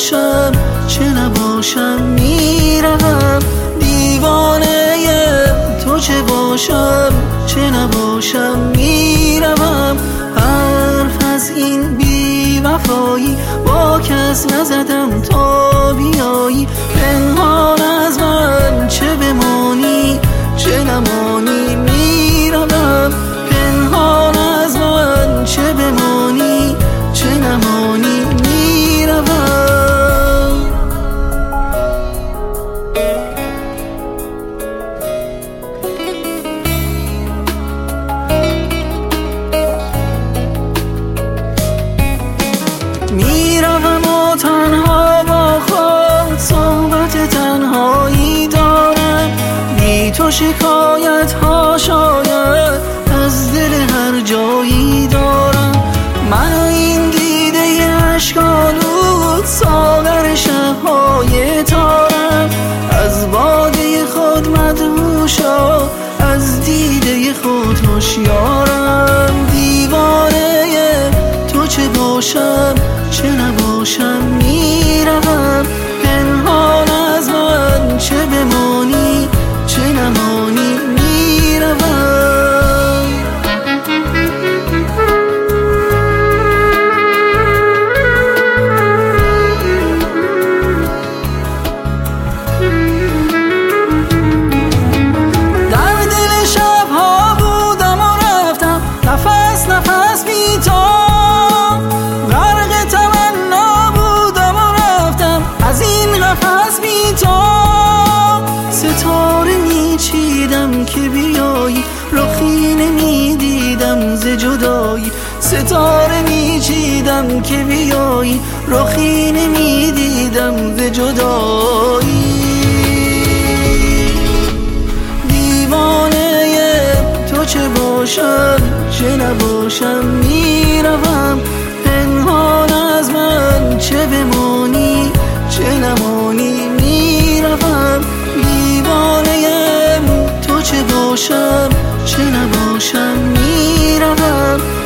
باشم چه نباشم میروم، دیوانه تو چه باشم چه نباشم میروم. حرف از این بی وفایی با کس نزدم تا بیایی، پنهان از من چه بمانی چه نمانی میروم، پنهان از من چه بمانی چه نمانی میروم. میروم و تنها با خود صحبت تنهایی دارم، بی تو شکایت ها شاید از دل هر جایی دارم. من و این دیده اشک‌آلود ساغر شب‌های تارم، از باده خود مدهوشا از دیده خود هوشیارم. دیوانه تو چه باشم چه نباشم میروم، پنهان از من چه بمانی چه نمانی میروم. در دل شب‌ها بودم و رفتم نفس نفس بی تو، غرق تمنا بودم و رفتم از این قفس بی تو. ستاره میچیدم که بیایی، رخی نمیدیدم ز جدایی، ستاره میچیدم که بیایی، رخی نمیدیدم ز جدایی. دیوانه تو چه باشم چه نباشم میروم، پنهان از من چه بمانی چه نمانی میروم. دیوانه تو چه باشم چه نباشم میروم،